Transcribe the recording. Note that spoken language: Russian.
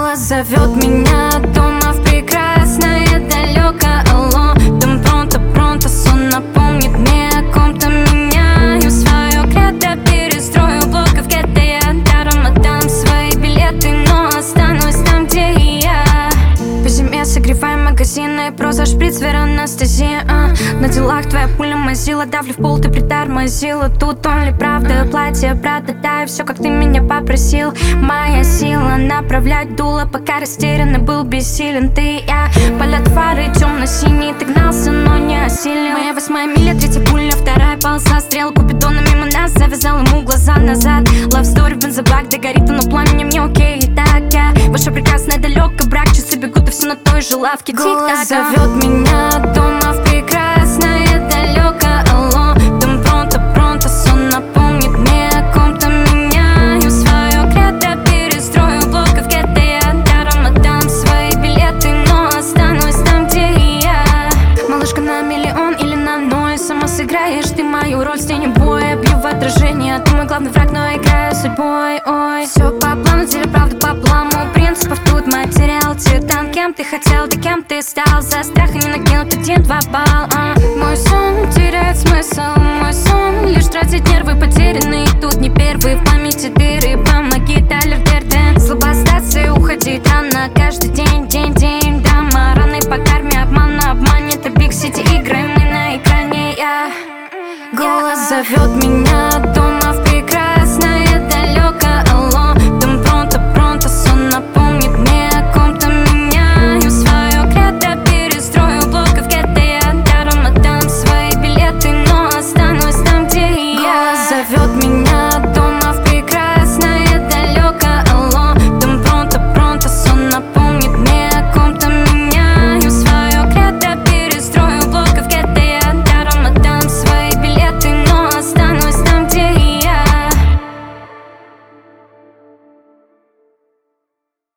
Голос зовет меня дома в прекрасное далеко. Алло, там пронто, сон напомнит мне о ком-то. Меняю свое кредо, перестрою блока в гетто. Я даром отдам свои билеты, но останусь там, где и я. По зиме согреваем магазины, проза, шприц, вера, анестезия. На делах твоя пуля мазила, давлю в пол, ты притормозила. Тут он ли правда, платье, правда, да, и все, как ты меня попросил. Моя сила направлять дуло, пока растерянный был бессилен. Ты и я, полет фары темно-синий, ты гнался, но не осилил. Моя 8-я миля, 3-я пуля, 2-я ползла. Стрел Купидона мимо нас, завязал ему глаза назад. Love story, бензобак, догорит оно пламенем, не окей, и так я. Ваша прекрасная далеко, брак, часы бегут, и все на той же лавке. Голос зовет меня дома в прекрасное далеко. Алло, там пронто, сон напомнит мне о ком-то. Меняю свое кредо, перестрою блока в гетто. Я даром отдам свои билеты, но останусь там, где и я. Малышка на миллион или на 0, сама сыграешь ты мою роль в сцене боя. Бью в отражение, ты мой главный враг, но играю судьбой. Ой, все по плану, деле правду по плану. Принципов тут материал, титан. Кем ты хотел, да кем ты стал? За страх не накинут 1-2 балла. Мой сон теряет смысл, мой сон лишь тратит нервы потерянные. Тут не первый, в памяти дыры, помоги, Тайлер Дерден. Слабо остаться и уходить рано, каждый день